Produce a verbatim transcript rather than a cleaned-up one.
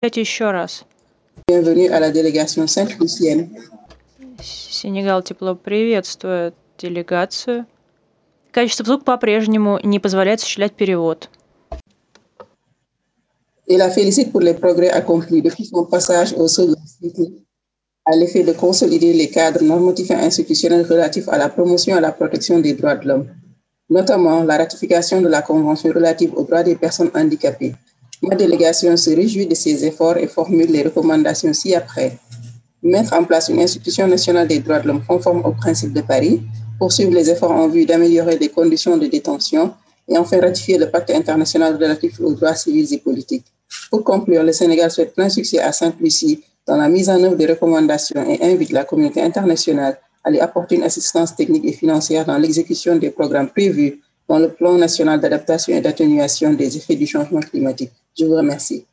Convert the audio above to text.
Еще раз. Bienvenue à la délégation saint-lucienne. Сенегал тепло приветствует делегацию. Качество звука по-прежнему не позволяет осуществлять перевод. Et la félicite pour les progrès accomplis depuis son passage au second cycle à l'effet de consolider les cadres normatifs et institutionnels relatifs à la promotion et à la protection des droits de l'homme, notamment la ratification de la Convention relative aux droits des personnes handicapées. Ma délégation se réjouit de ces efforts et formule les recommandations ci-après. Mettre en place une institution nationale des droits de l'homme conforme aux principes de Paris, poursuivre les efforts en vue d'améliorer les conditions de détention et enfin ratifier le pacte international relatif aux droits civils et politiques. Pour conclure, le Sénégal souhaite plein succès à Sainte-Lucie dans la mise en œuvre des recommandations et invite la communauté internationale à lui apporter une assistance technique et financière dans l'exécution des programmes prévus dans le plan national d'adaptation et d'atténuation des effets du changement climatique. Je vous remercie.